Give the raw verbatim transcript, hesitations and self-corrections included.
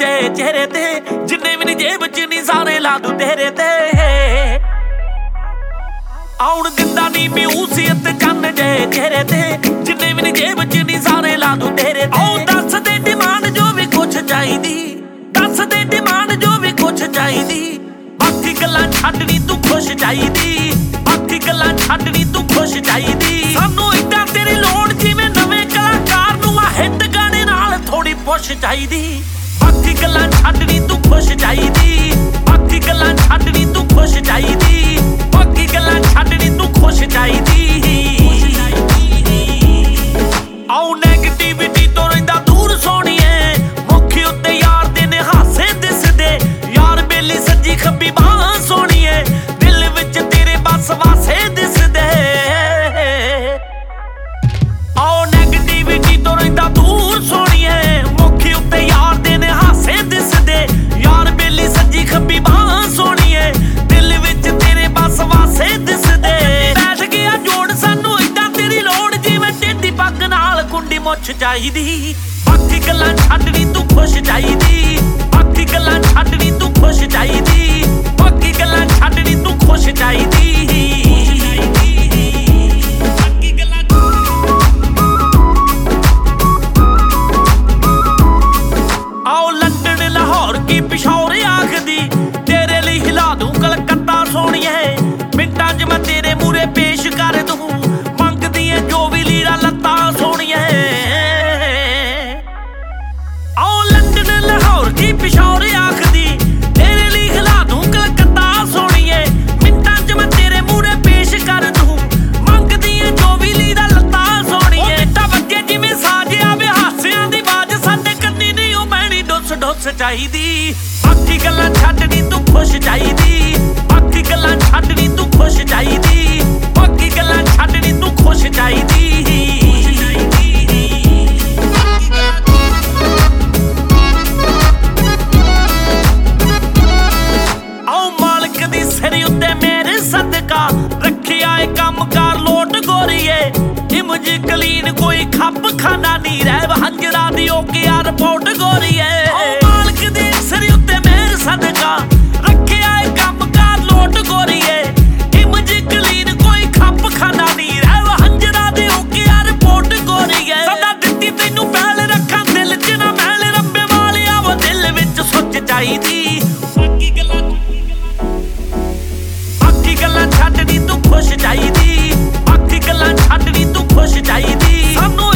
जे चेहरे ते जिन्ने भी नी जेब च नी सारे ला दूं तेरे ते आउण दिंदा नी म्यूजियत चन्न जे चेहरे ते जिन्ने भी नी जेब च नी सारे ला दूं तेरे ते ओ दस दे डिमांड जो भी कुछ चाहिदी दस दे डिमांड जो भी कुछ चाहिदी बाकी गल्लां छड्ड नी तू खुश चाहिदी बाकी गल्लां छड्ड नी तू खुश चाहिदी सानू इदां तेरी लोड़ जिवें नवें कलाकार नूं आ हिट गाने नाल थोड़ी पुश चाहिदी बाकी गल्लां छड्ड नी तू खुश चाहिदी बाकी गल्लां छड्ड नी तू खुश चाहिदी बाकी गल्लां छड्ड नी तू खुश चाहिदी आओ नेगेटिविटी तो रहिंदा दूर सोहणीए मुखी उत्ते यार दे ने हासे दिसदे यार बेली सज्जी खब्बी बाह सोहणीए दिल विच तेरे बस वासे दिसदे आओ नेगेटिविटी तो रहिंदा दूर सोहणीए मुखी उत्ते यार दे ने हासे दिसदे यार बेली सज्जी खब्बी बाह सोहणीए दिल विच तेरे बस वासे दिसदे बैठ गया जोड़ सानू इदां तेरी लोड़ जिवें टेढ़ी पग नाल कुंडी मुछ चाहिदी बाकी गल्लां छड्ड नी तू खुश चाहिदी बाकी गल्लां छड्ड नी तू खुश चाहिदी बाकी गल्लां छड्ड नी तू खुश चाहिदी आओ लंदन लाहौर की पिशौर आखदी तेरे लिए हिला दूं कलकत्ता सोहणीए मिंटां च मैं तेरे मूरे पेश कर दूं मंगदी ऐ जो भी लीड़ा लत्ता सोहणीए आओ लंदन लाहौर की पिशौर आखदी तेरे लिए हिला दूं कलकत्ता सोहणीए मिंटां च मैं तेरे मूरे पेश कर दूं मंगदी ऐ जो भी लीड़ा लत्ता सोहणीए मिट्टा वजे जिवें साज आवे हासियां दी बाज साडे कंनी नहीं ओ मैनी डुस डुस चाहिदी बाकी गल्लां छड्ड नी तू खुश चाहिदी बाकी गल्लां छड्ड नी तू खुश चाहिदी बाकी गल्लां छड्ड नी तू खुश चाहिदी आओ मालक दी सिर उत्ते मेरे सदका रखिया ए कम कार लोट गोरीए इमज कलीन कोई खप खाना नी रह हंजरा दी ओके आ रिपोर्ट गोरीए मालक दी सिर उत्ते मेरे सदका रखिया ए कम कार लोट गोरीए इमज कलीन कोई खप खाना नी रह हंजरा दी ओके आ रिपोर्ट गोरीए सदा दित्ती तैनू पहल रखां दिल च ना महल रंबे वालिया वो दिल विच सुच चाहिदी बाकी गल्लां बाकी गल्लां छड्ड नी तू खुश चाहिदी बाकी गल्लां छड्ड नी तू खुश चाहिदी सानू